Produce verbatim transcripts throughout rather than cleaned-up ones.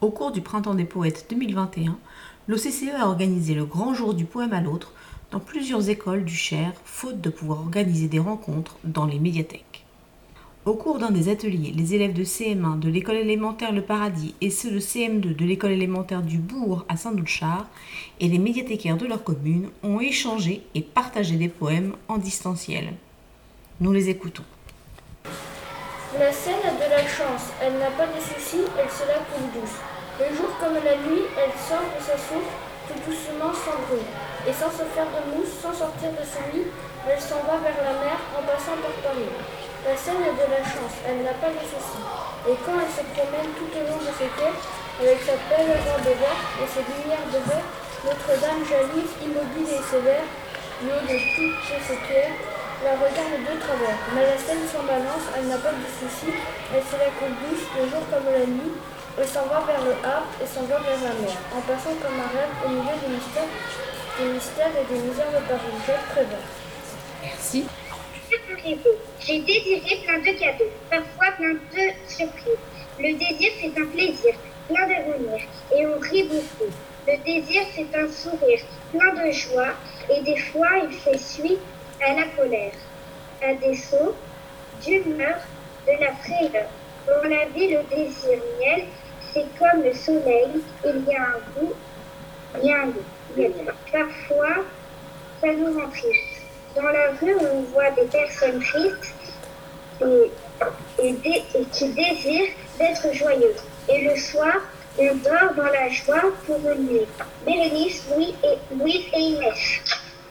Au cours du Printemps des Poètes deux mille vingt et un, l'O C C E a organisé le Grand Jour du Poème à l'Autre dans plusieurs écoles du Cher, faute de pouvoir organiser des rencontres dans les médiathèques. Au cours d'un des ateliers, les élèves de C M un de l'école élémentaire Le Paradis et ceux de C M deux de l'école élémentaire du Bourg à Saint-Doulchard et les médiathécaires de leur commune ont échangé et partagé des poèmes en distanciel. Nous les écoutons. La scène a de la chance, elle n'a pas de soucis, elle se la coule douce. Le jour comme la nuit, elle sort de sa source, tout doucement sans bruit. Et sans se faire de mousse, sans sortir de son lit, elle s'en va vers la mer en passant par Paris. La scène a de la chance, elle n'a pas de soucis. Et quand elle se promène tout au long de ses quais, avec sa belle robe verte et ses lumières de verre, Notre-Dame jaillisse, immobile et sévère, du haut de toutes ses pierres, la regarde de travers. Mais la scène s'en balance, elle n'a pas de soucis, elle se la coule douce, le jour comme la nuit, elle s'en va vers le Havre et s'en va vers la mer, en passant comme un rêve au milieu des mystères, des mystères et des misères de Paris. Jacques Prévert. Merci. J'ai désiré plein de cadeaux, parfois plein de surprises. Le désir, c'est un plaisir, plein d'avenir, et on rit beaucoup. Le désir, c'est un sourire, plein de joie, et des fois, il fait suite à la colère, à des sauts d'humeur, de la frayeur. Dans la vie, le désir miel, c'est comme le soleil, il y a un goût, il y a un goût. Parfois, ça nous rend triste. Dans la rue, on voit des personnes tristes et, et, dé, et qui désirent d'être joyeuses. Et le soir, on dort dans la joie pour une nuit. Bérénice, Louis et, Louise et Inès.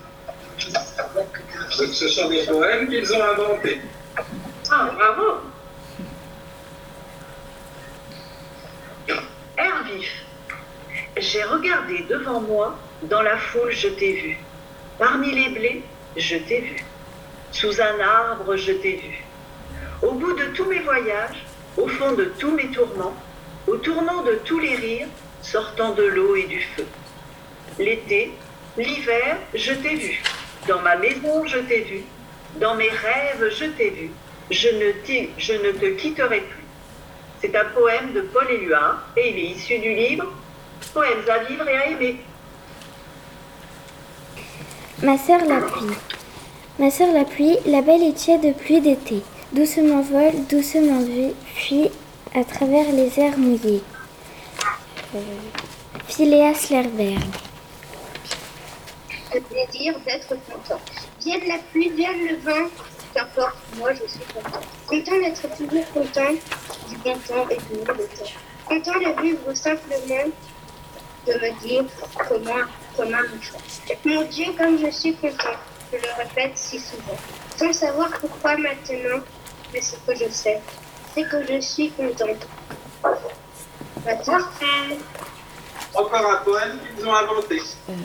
Ce sont des poèmes qu'ils ont inventés. Ah, bravo! Air vif. J'ai regardé devant moi, dans la foule je t'ai vu. Parmi les blés, je t'ai vu. Sous un arbre, je t'ai vu. Au bout de tous mes voyages, au fond de tous mes tourments, au tournant de tous les rires, sortant de l'eau et du feu. L'été, l'hiver, je t'ai vu. Dans ma maison, je t'ai vu. Dans mes rêves, je t'ai vu. Je ne, je ne te quitterai plus. C'est un poème de Paul Éluard et il est issu du livre Poèmes à vivre et à aimer. Ma sœur la pluie. Ma sœur la pluie, la belle et tiède pluie d'été. Doucement vole, doucement fuit à travers les airs mouillés. Euh, Phileas Lerberg. Le désir d'être content. Vienne la pluie, vienne le vent, qu'importe, moi je suis content. Content d'être toujours content, du bon temps et du mauvais temps. Content de vivre simplement, de me dire comment, comment me faire. Mon Dieu, comme je suis content, je le répète si souvent. Sans savoir pourquoi maintenant, mais ce que je sais, c'est que je suis contente. Merci. Encore un poème qu'ils ont inventé.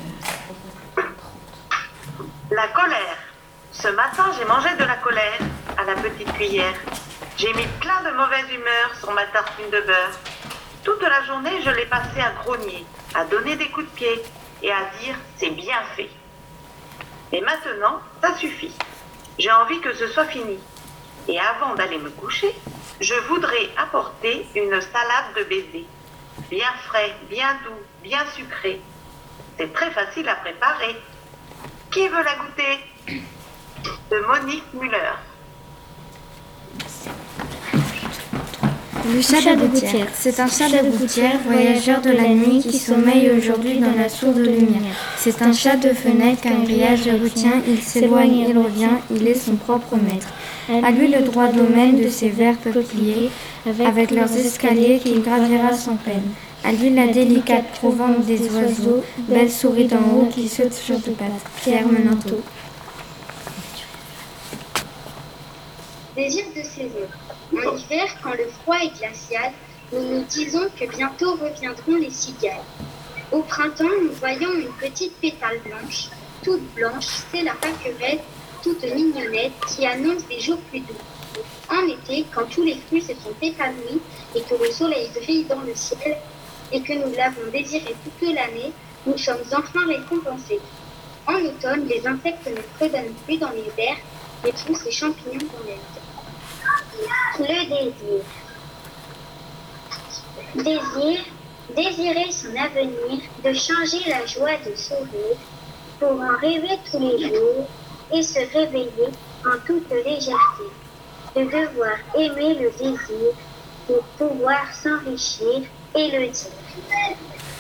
La colère. Ce matin, j'ai mangé de la colère à la petite cuillère. J'ai mis plein de mauvaise humeur sur ma tartine de beurre. Toute la journée, je l'ai passée à grogner, à donner des coups de pied et à dire « c'est bien fait ». Et maintenant, ça suffit. J'ai envie que ce soit fini. Et avant d'aller me coucher, je voudrais apporter une salade de baisers. Bien frais, bien doux, bien sucré. C'est très facile à préparer. Qui veut la goûter? De Monique Muller. Le chat de gouttière. C'est un chat de gouttière, voyageur de la nuit qui sommeille aujourd'hui dans la sourde lumière. C'est un chat de fenêtre qu'un grillage retient, il s'éloigne, il revient, il est son propre maître. À lui le droit domaine de ses verts peupliers, avec leurs escaliers qu'il gravira sans peine. À lui la délicate provence des oiseaux, belle souris d'en haut qui saute sur deux pattes. Pierre Menanteau. Désir de saison. En hiver, quand le froid est glacial, nous nous disons que bientôt reviendront les cigales. Au printemps, nous voyons une petite pétale blanche, toute blanche, c'est la pâquerette, toute mignonnette, qui annonce des jours plus doux. En été, quand tous les fruits se sont épanouis et que le soleil brille dans le ciel et que nous l'avons désiré toute l'année, nous sommes enfin récompensés. En automne, les insectes ne fredonnent plus dans les airs et tous ces champignons qu'on aime. Le désir. Désir, désirer son avenir, de changer la joie de sourire, pour en rêver tous les jours et se réveiller en toute légèreté, de devoir aimer le désir pour pouvoir s'enrichir et le dire.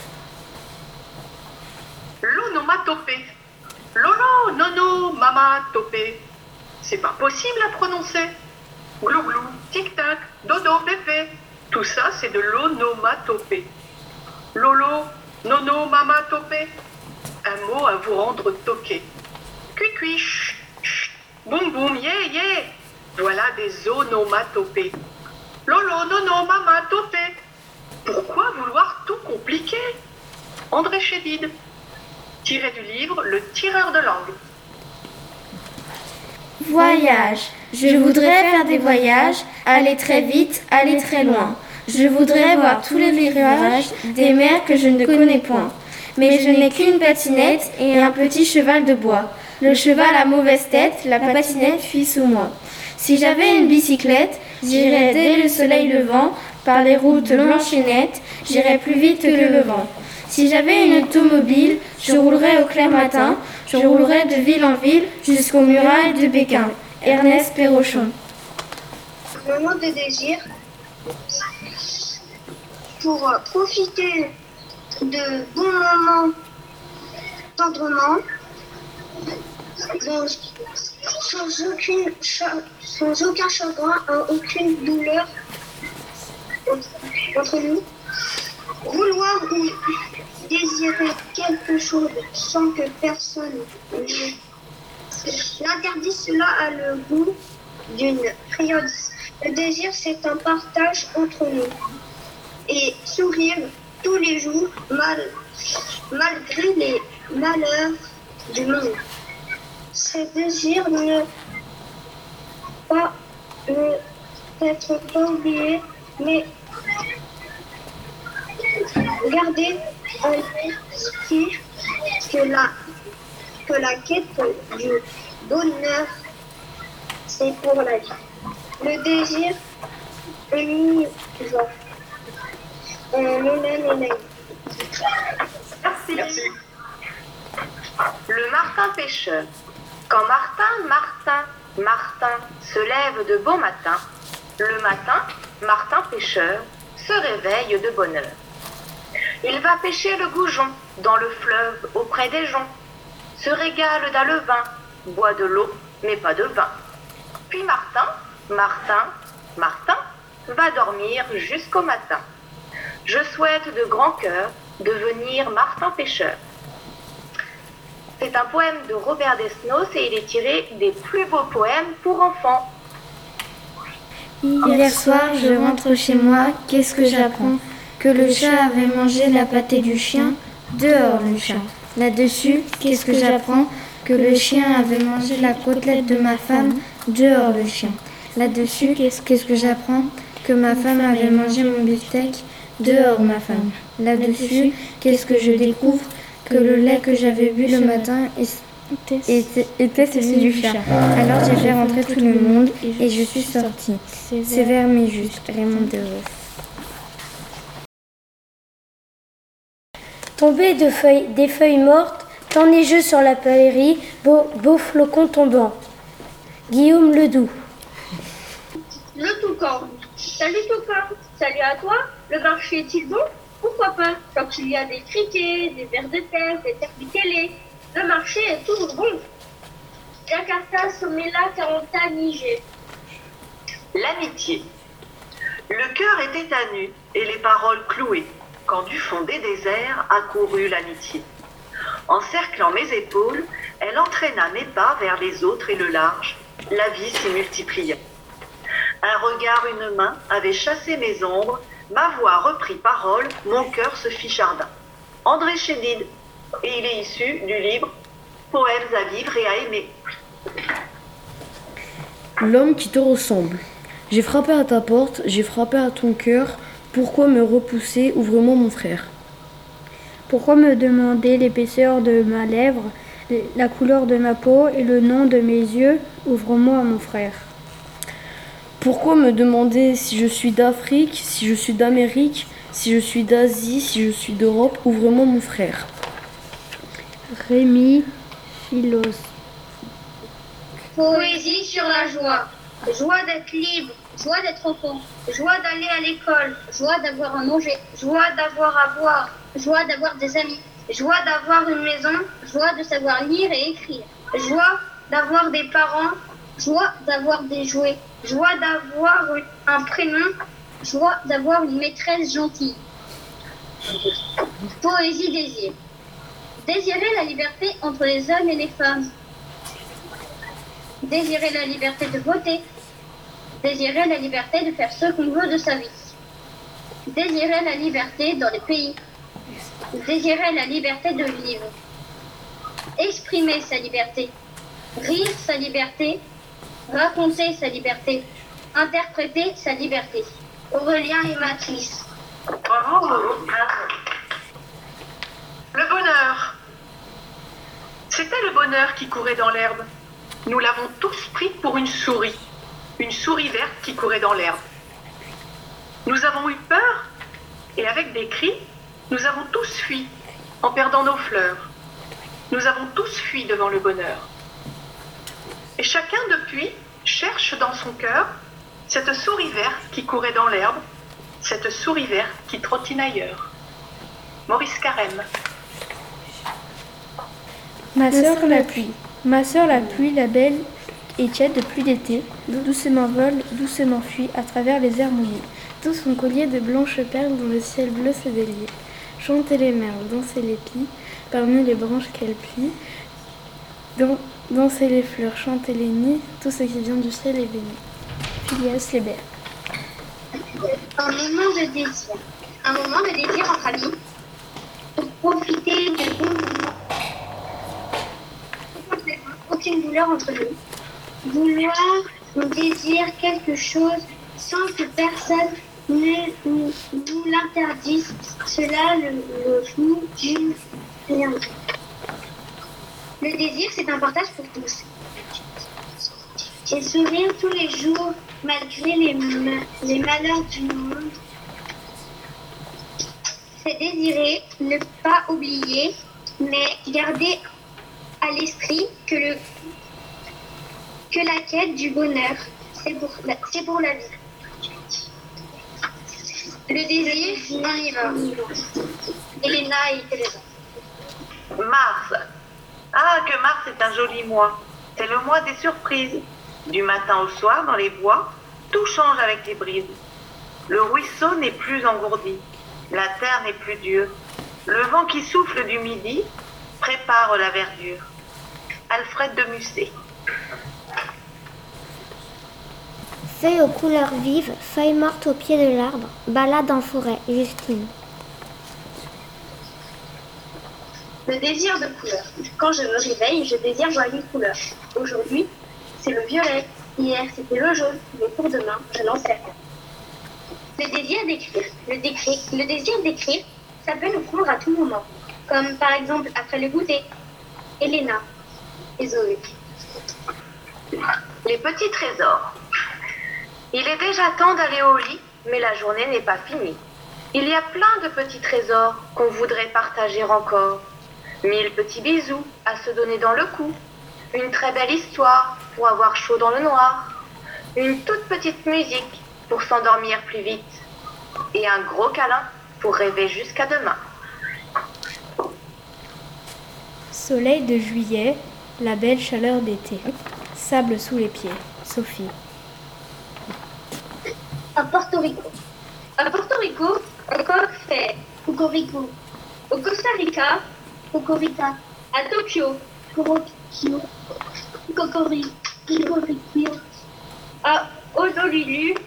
L'onomatopée. Lolo, nono, mama, topé. C'est pas possible à prononcer. Glou glou, tic tac, dodo, pépé. Tout ça, c'est de l'onomatopée. Lolo, nono, mama, topé. Un mot à vous rendre toqué. Cui cui, ch, ch, boum boum, yé yé. Voilà des onomatopées. Lolo, nono, mama, topé. Pourquoi vouloir tout compliquer? André Chédid. Tiré du livre Le tireur de langue. Voyage. Je voudrais faire des voyages, aller très vite, aller très loin. Je voudrais voir tous les rivages des mers que je ne connais point. Mais je n'ai qu'une patinette et un petit cheval de bois. Le cheval a mauvaise tête, la patinette fuit sous moi. Si j'avais une bicyclette, j'irais dès le soleil levant, par les routes blanches et nettes, j'irais plus vite que le vent. Si j'avais une automobile, je roulerais au clair matin, je roulerais de ville en ville jusqu'aux murailles de Pékin. Ernest Perrochon. Moment de désir, pour profiter de bons moments tendrement, dans- sans, aucune cha- sans aucun chagrin, aucune douleur entre, entre nous. Vouloir ou désirer quelque chose sans que personne l'interdit, cela a le goût d'une friandise. Le désir, c'est un partage entre nous. Et sourire tous les jours, mal, malgré les malheurs du monde. Ce désir ne pas ne être pas oublié, mais garder en esprit que la, que la quête du bonheur, c'est pour la vie. Le désir unit les gens. On aime et l'aime. Merci. Merci. Le Martin pêcheur. Quand Martin, Martin, Martin se lève de bon matin, le matin, Martin pêcheur se réveille de bonne heure. Il va pêcher le goujon dans le fleuve auprès des joncs, se régale d'un levain, boit de l'eau mais pas de vin. Puis Martin, Martin, Martin va dormir jusqu'au matin. Je souhaite de grand cœur devenir Martin pêcheur. C'est un poème de Robert Desnos et il est tiré des plus beaux poèmes pour enfants. Hier soir, je rentre chez moi, qu'est-ce que j'apprends? Que le chat avait mangé la pâtée du chien, dehors le chat. Là-dessus, qu'est-ce que j'apprends? Que le chien avait mangé la côtelette de ma femme, dehors le chien. Là-dessus, qu'est-ce que j'apprends? Que ma femme avait mangé mon beefsteak, dehors ma femme. Là-dessus, qu'est-ce que je découvre? Que le lait que j'avais bu le matin était, était celui du chat. Alors j'ai fait rentrer tout le monde et je suis sortie. Sévère mais juste, Raymond Devos. Tomber de feuilles, des feuilles mortes, tant neigeux sur la prairie, beau, beau flocon tombant. Guillaume Ledoux. Le toucan. Salut toucan. Salut à toi. Le marché est-il bon? Pourquoi pas? Quand il y a des criquets, des vers de terre, des terres le marché est toujours bon. Jakarta, Somela, Caranta, Niger. L'amitié. Le cœur était à nu et les paroles clouées, quand du fond des déserts accourut l'amitié. Encerclant mes épaules, elle entraîna mes pas vers les autres et le large. La vie s'y multiplia. Un regard, une main avait chassé mes ombres. Ma voix reprit parole, mon cœur se fit jardin. André Chédid, et il est issu du livre Poèmes à vivre et à aimer. L'homme qui te ressemble. J'ai frappé à ta porte, j'ai frappé à ton cœur. Pourquoi me repousser? Ouvre-moi mon frère. Pourquoi me demander l'épaisseur de ma lèvre, la couleur de ma peau et le nom de mes yeux? Ouvre-moi mon frère. Pourquoi me demander si je suis d'Afrique, si je suis d'Amérique, Si je suis d'Asie, si je suis d'Europe, ouvrez-moi mon frère. Rémi, philosophe. Poésie sur la joie. Joie d'être libre, joie d'être enfant, joie d'aller à l'école, joie d'avoir à manger, joie d'avoir à boire, joie d'avoir des amis, joie d'avoir une maison, joie de savoir lire et écrire, joie d'avoir des parents, joie d'avoir des jouets, joie d'avoir un prénom, joie d'avoir une maîtresse gentille. Poésie désir. Désirer la liberté entre les hommes et les femmes. Désirer la liberté de voter. Désirer la liberté de faire ce qu'on veut de sa vie. Désirer la liberté dans les pays. Désirer la liberté de vivre. Exprimer sa liberté. Rire sa liberté. Raconter sa liberté. Interpréter sa liberté. Aurélien et Mathis. Bravo. Le bonheur. C'était le bonheur qui courait dans l'herbe. Nous l'avons tous pris pour une souris. Une souris verte qui courait dans l'herbe. Nous avons eu peur et avec des cris, nous avons tous fui en perdant nos fleurs. Nous avons tous fui devant le bonheur. Et chacun depuis cherche dans son cœur cette souris verte qui courait dans l'herbe, cette souris verte qui trottine ailleurs. Maurice Carême. Ma sœur la pluie. Ma sœur la pluie, la belle et tiède de pluie d'été, doucement vole, doucement fuit à travers les airs mouillés. Tout son collier de blanches perles dont le ciel bleu se déliait. Chantaient les merles, dansaient les pies, parmi les branches qu'elles plient. Dan- dansaient les fleurs, chantaient les nids, tout ce qui vient du ciel est béni. Phileas Lébert. Un moment de désir. Un moment de désir entre amis. Pour profiter de bons moments. Aucune douleur entre nous. Vouloir, on désire quelque chose sans que personne ne nous, nous l'interdise. Cela le, le joue d'une rien. Le désir, c'est un partage pour tous. Et sourire tous les jours, malgré les, ma- les malheurs du monde. C'est désirer, ne pas oublier, mais garder à l'esprit que, le, que la quête du bonheur, c'est pour, la, c'est pour la vie. Le désir, on y va. Elena et Teresa. Mars. Ah, que mars est un joli mois. C'est le mois des surprises. Du matin au soir, dans les bois, tout change avec les brises. Le ruisseau n'est plus engourdi. La terre n'est plus dure. Le vent qui souffle du midi prépare la verdure. Alfred de Musset. Feuilles aux couleurs vives, feuilles mortes au pied de l'arbre, balade en forêt, Justine. Le désir de couleur. Quand je me réveille, je désire voir une couleur. Aujourd'hui, c'est le violet. Hier, c'était le jaune. Mais pour demain, je n'en sais rien. Le désir d'écrire. Le, décri- le désir d'écrire, ça peut nous prendre à tout moment. Comme par exemple après le goûter. Elena et Zoé. Les petits trésors. Il est déjà temps d'aller au lit, mais la journée n'est pas finie. Il y a plein de petits trésors qu'on voudrait partager encore. Mille petits bisous à se donner dans le cou. Une très belle histoire pour avoir chaud dans le noir. Une toute petite musique pour s'endormir plus vite. Et un gros câlin pour rêver jusqu'à demain. Soleil de juillet, la belle chaleur d'été. Sable sous les pieds, Sophie. À Porto Rico. À Porto Rico, un coq fait Cocorico. Au Costa Rica, Cocorica. À Tokyo, Corokio. Cocori. Cocorico. À Honolulu,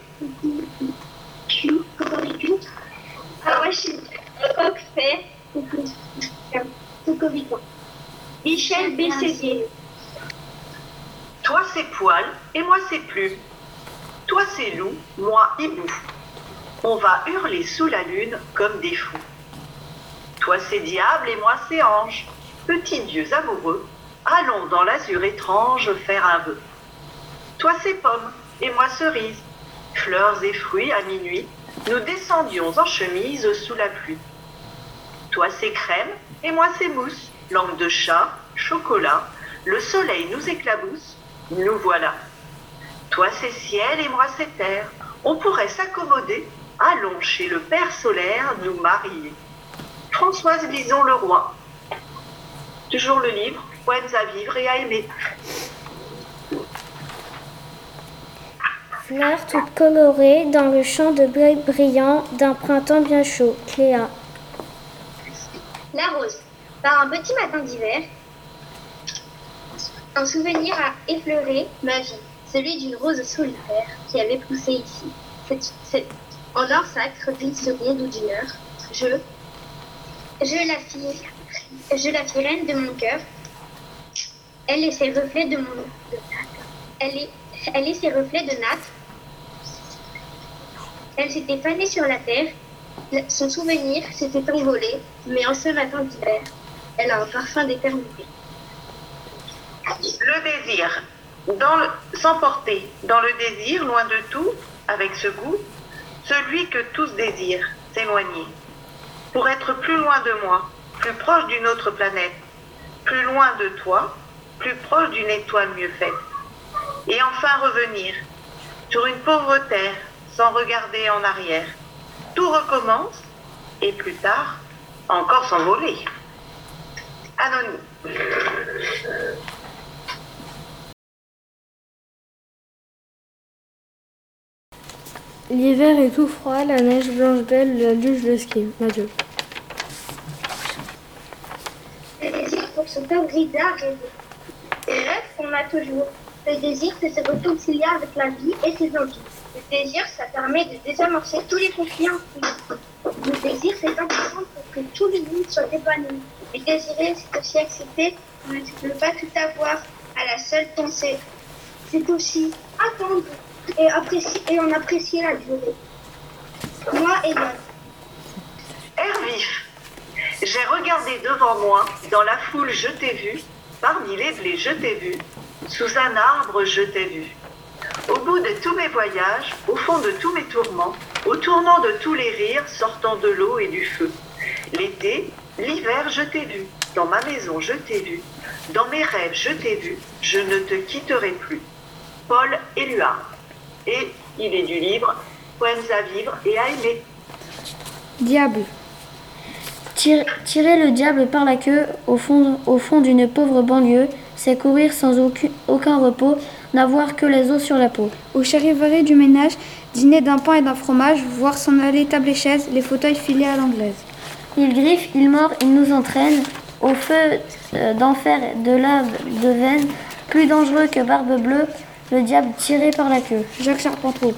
Cocorico. À Washington, un coq fait Cocorico. Michel Besselier. Toi c'est poil et moi c'est plume. Toi c'est loup, moi hibou. On va hurler sous la lune comme des fous. Toi c'est diable et moi c'est ange. Petits dieux amoureux, allons dans l'azur étrange faire un vœu. Toi c'est pomme et moi cerise. Fleurs et fruits à minuit, Nous descendions en chemise sous la pluie. Toi c'est crème et moi c'est mousse, langue de chat, chocolat, le soleil nous éclabousse, nous voilà. Toi c'est ciel et moi c'est terre, on pourrait s'accommoder, allons chez le Père solaire nous marier. Françoise Lison le roi. Toujours le livre, poèmes à vivre et à aimer. Fleurs toutes colorées dans le champ de bleuets brillants d'un printemps bien chaud. Cléa. La rose. Par un petit matin d'hiver, un souvenir a effleuré ma vie, celui d'une rose solitaire qui avait poussé ici. C'est, c'est, en or sacre d'une seconde ou d'une heure, je, je la fis, je la fis reine de mon cœur. Elle est ses reflets de mon, de, elle est, elle est ses reflets de natte. Elle s'était fanée sur la terre. Son souvenir s'était envolé, mais en ce matin d'hiver, elle a un parfum d'éternité. Le désir, dans le, s'emporter dans le désir, loin de tout, avec ce goût, celui que tous désirent, s'éloigner, pour être plus loin de moi, plus proche d'une autre planète, plus loin de toi, plus proche d'une étoile mieux faite, et enfin revenir sur une pauvre terre, sans regarder en arrière. Tout recommence, et plus tard, encore s'envoler. Anonyme. L'hiver est tout froid, la neige blanche belle, la luge, le ski. Adieu. Le désir pour ce corps grisard rêvé. Le rêve qu'on a toujours. Le désir, c'est se réconcilier avec la vie et ses envies. Le désir, ça permet de désamorcer tous les conflits en cours. Le désir, c'est important pour que tout le monde soit épanoui. Et désirer, c'est aussi accepter de ne pas tout avoir à la seule pensée. C'est aussi attendre et, apprécier, et en apprécier la durée. Moi et Yann. Air vif. J'ai regardé devant moi, dans la foule je t'ai vu, parmi les blés je t'ai vu, sous un arbre je t'ai vu. Au bout de tous mes voyages, au fond de tous mes tourments, au tournant de tous les rires sortant de l'eau et du feu. L'été, l'hiver, je t'ai vu. Dans ma maison, je t'ai vu. Dans mes rêves, je t'ai vu. Je ne te quitterai plus. Paul Éluard. Et il est du livre Poèmes à vivre et à aimer. Diable. Tire, tirer le diable par la queue au fond, au fond d'une pauvre banlieue, c'est courir sans aucun, aucun repos, n'avoir que les os sur la peau. Au charivari du ménage, dîner d'un pain et d'un fromage, voir s'en aller table et chaise, les fauteuils filés à l'anglaise. Il griffe, il mord, il nous entraîne au feu euh, d'enfer, de lave, de veine, plus dangereux que Barbe Bleue, le diable tiré par la queue. Jacques Charpentreau.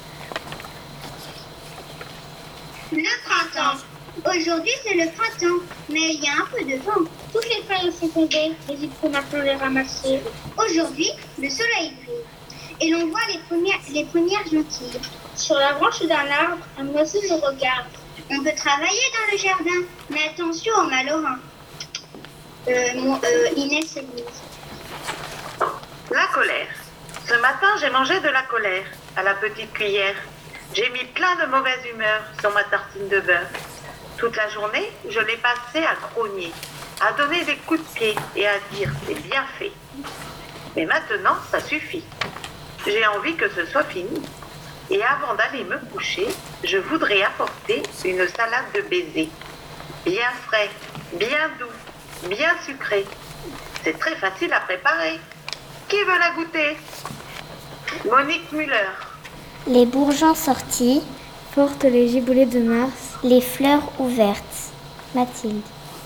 Le printemps. Aujourd'hui, c'est le printemps, mais il y a un peu de vent. Toutes les feuilles sont tombées, et il faut maintenant les ramasser. Aujourd'hui, le soleil brille, et l'on voit les premières, les premières gentilles. Sur la branche d'un arbre, un oiseau nous regarde. On peut travailler dans le jardin, mais attention aux malorins. Euh, mon, euh, Inès et Louise. La colère. Ce matin, j'ai mangé de la colère à la petite cuillère. J'ai mis plein de mauvaise humeur sur ma tartine de beurre. Toute la journée, je l'ai passée à grogner, à donner des coups de pied et à dire « c'est bien fait ». Mais maintenant, ça suffit. J'ai envie que ce soit fini. Et avant d'aller me coucher, je voudrais apporter une salade de baisers. Bien frais, bien doux, bien sucré. C'est très facile à préparer. Qui veut la goûter? Monique Muller. Les bourgeons sortis Porte les giboulées de mars. Les fleurs ouvertes. Mathilde.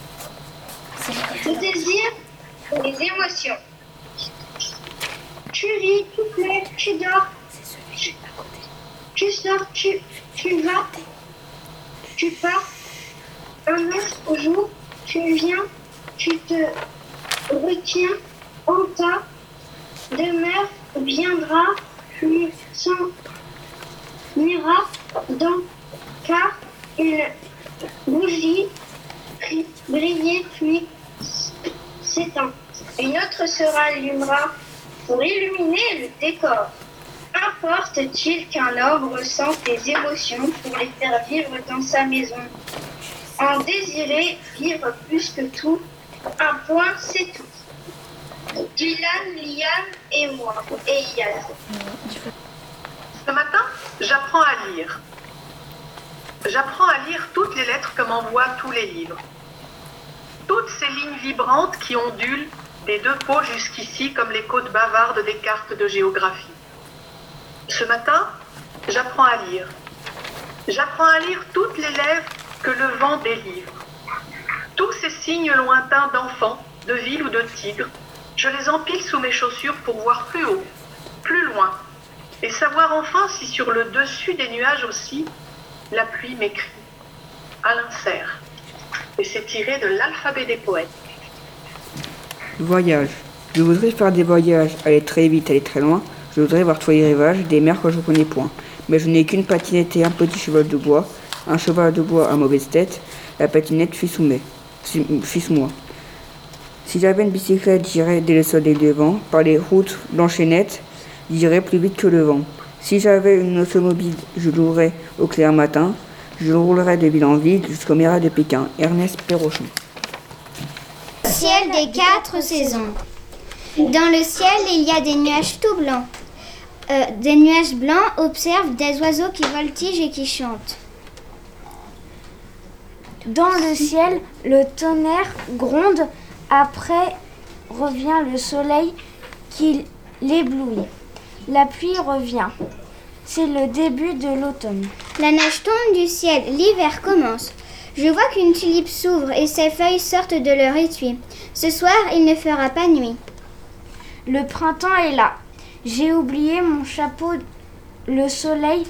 Le désir et les émotions. Tu ris, tu plais, tu dors. Tu, tu sors, tu, tu vas, tu pars. Un autre jour, tu viens, tu te retiens en ta demeure, viendra, tu s'en ira dans car une bougie brillait puis s'éteint. Une autre se rallumera pour illuminer le décor. Un Qu'importe-t-il qu'un homme ressente des émotions pour les faire vivre dans sa maison? En désirer vivre plus que tout, un point c'est tout. Dylan, Liam et moi, et Yaz. Ce matin, j'apprends à lire. J'apprends à lire toutes les lettres que m'envoient tous les livres. Toutes ces lignes vibrantes qui ondulent des deux pôles jusqu'ici comme les côtes bavardes des cartes de géographie. Ce matin, j'apprends à lire. J'apprends à lire toutes les lèvres que le vent délivre. Tous ces signes lointains d'enfants, de ville ou de tigre, je les empile sous mes chaussures pour voir plus haut, plus loin, et savoir enfin si sur le dessus des nuages aussi, la pluie m'écrit. Alain Serre. Et c'est tiré de l'alphabet des poètes. Voyage. Je voudrais faire des voyages, aller très vite, aller très loin. Je voudrais voir tous les rivages des mers que je connais point. Mais je n'ai qu'une patinette et un petit cheval de bois. Un cheval de bois à mauvaise tête. La patinette fuit sous, mes, fuit sous moi. Si j'avais une bicyclette, j'irais dès le soleil levant. Par les routes blanches et nettes, j'irais plus vite que le vent. Si j'avais une automobile, je louerais au clair matin. Je roulerais de ville en ville jusqu'au Mirail de Pékin. Ernest Perrochon. Ciel des quatre saisons. Dans le ciel, il y a des nuages tout blancs. Euh, des nuages blancs observent des oiseaux qui voltigent et qui chantent. Dans le ciel, le tonnerre gronde. Après revient le soleil qui l'éblouit. La pluie revient. C'est le début de l'automne. La neige tombe du ciel, l'hiver commence. Je vois qu'une tulipe s'ouvre et ses feuilles sortent de leur étui. Ce soir, il ne fera pas nuit. Le printemps est là. J'ai oublié mon chapeau. Le soleil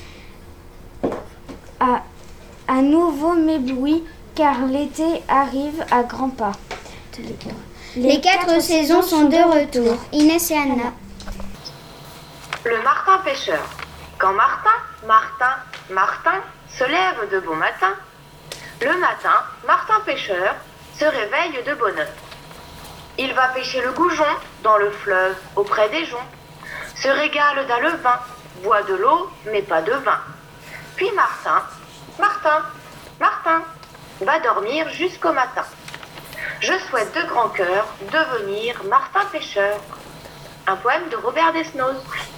a à nouveau m'éblouit car l'été arrive à grands pas. Les, Les quatre, quatre saisons sont de retour. Inès et Anna. Le Martin pêcheur. Quand Martin, Martin, Martin se lève de bon matin, le matin, Martin pêcheur se réveille de bonne heure. Il va pêcher le goujon dans le fleuve auprès des joncs, se régale d'un levain, boit de l'eau mais pas de vin. Puis Martin, Martin, Martin va dormir jusqu'au matin. Je souhaite de grand cœur devenir Martin pêcheur. Un poème de Robert Desnos.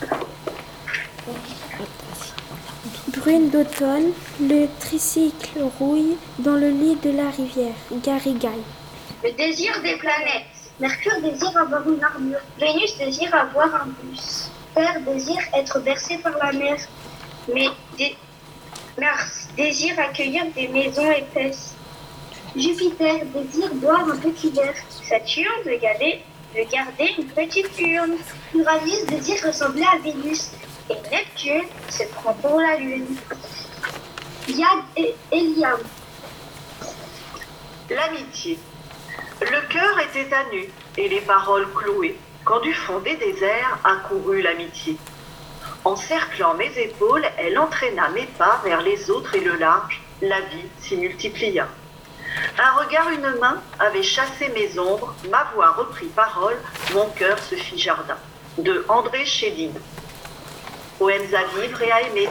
Brune d'automne, le tricycle rouille dans le lit de la rivière. Garrigaille. Le désir des planètes. Mercure désire avoir une armure. Vénus désire avoir un bus. Terre désire être bercée par la mer. Mais dé... Mars désire accueillir des maisons épaisses. Jupiter désire boire un petit verre. Saturne de garder, de garder une petite urne. Uranus désire ressembler à Vénus. Et Neptune se prend pour la lune. Yad et Eliam. L'amitié. Le cœur était à nu et les paroles clouées, quand du fond des déserts accourut l'amitié. Encerclant mes épaules, elle entraîna mes pas vers les autres et le large, la vie s'y multiplia. Un regard, une main avait chassé mes ombres, ma voix reprit parole, mon cœur se fit jardin. De André Chédid. Poèmes à vivre et à aimer.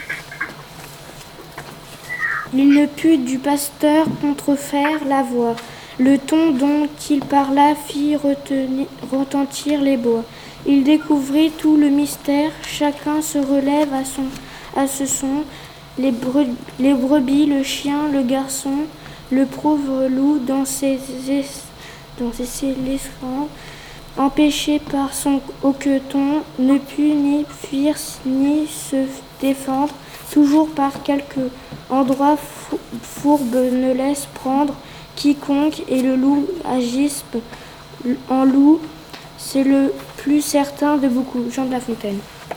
Il ne put du pasteur contrefaire la voix. Le ton dont il parla fit retenir, retentir les bois. Il découvrit tout le mystère. Chacun se relève à, son, à ce son. Les, bre, les brebis, le chien, le garçon, le pauvre loup dans ses, dans ses éléphants, empêché par son hoqueton, ne put ni fuir ni se défendre. Toujours par quelque endroit fourbe ne laisse prendre quiconque, et le loup agispe en loup, c'est le plus certain de beaucoup. Jean de La Fontaine.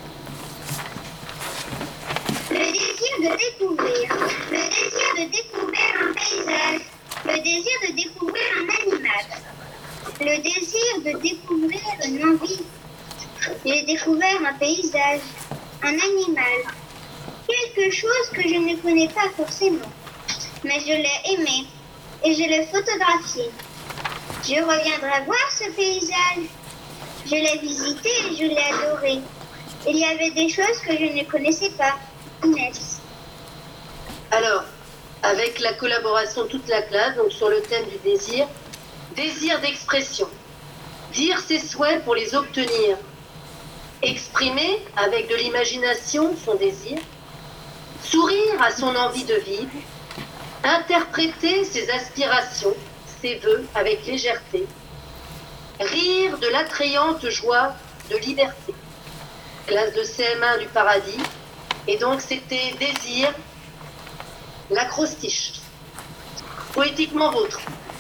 Le désir de découvrir, le désir de découvrir un paysage, le désir de découvrir un animal, le désir de découvrir une envie. J'ai découvert un paysage, un animal, quelque chose que je ne connais pas forcément, mais je l'ai aimé et je l'ai photographié. Je reviendrai voir ce paysage. Je l'ai visité et je l'ai adoré. Il y avait des choses que je ne connaissais pas. Inès. Alors, avec la collaboration de toute la classe, donc sur le thème du désir, désir d'expression. Dire ses souhaits pour les obtenir. Exprimer avec de l'imagination son désir. Sourire à son envie de vivre. Interpréter ses aspirations, ses vœux avec légèreté. Rire de l'attrayante joie de liberté. Classe de C M un du paradis. Et donc c'était désir, l'acrostiche. Poétiquement vôtre.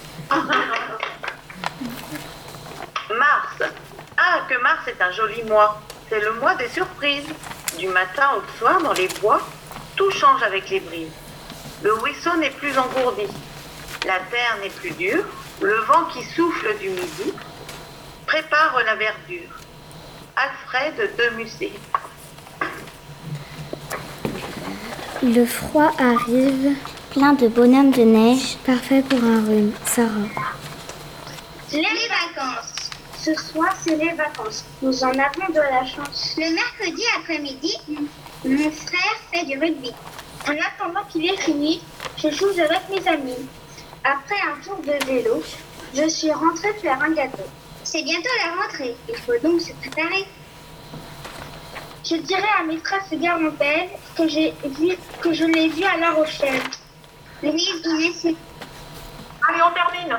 Mars. Ah, que Mars est un joli mois. C'est le mois des surprises. Du matin au soir, dans les bois, tout change avec les brises. Le ruisseau n'est plus engourdi. La terre n'est plus dure. Le vent qui souffle du midi prépare la verdure. Alfred de Musset. Le froid arrive, plein de bonhommes de neige, parfait pour un rhume. Sarah. Les vacances. Ce soir, c'est les vacances. Nous en avons de la chance. Le mercredi après-midi, mon frère fait du rugby. En attendant qu'il ait fini, je joue avec mes amis. Après un tour de vélo, je suis rentrée faire un gâteau. C'est bientôt la rentrée, il faut donc se préparer. Je dirai à maîtresse Garnopelle que j'ai vu, que je l'ai vu à La Rochelle. Louise, Inès et... Allez, on termine.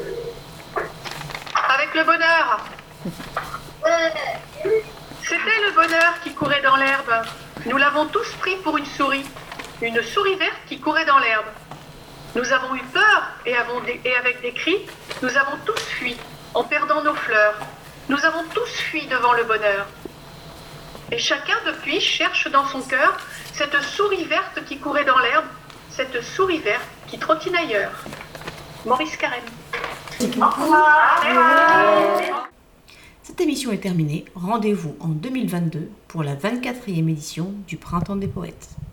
Avec le bonheur. Euh... C'était le bonheur qui courait dans l'herbe. Nous l'avons tous pris pour une souris. Une souris verte qui courait dans l'herbe. Nous avons eu peur et, avons des, et avec des cris, nous avons tous fui en perdant nos fleurs. Nous avons tous fui devant le bonheur. Et chacun depuis cherche dans son cœur cette souris verte qui courait dans l'herbe, cette souris verte qui trottine ailleurs. Maurice Carême. Au revoir. Cette émission est terminée. Rendez-vous en deux mille vingt-deux pour la vingt-quatrième édition du Printemps des Poètes.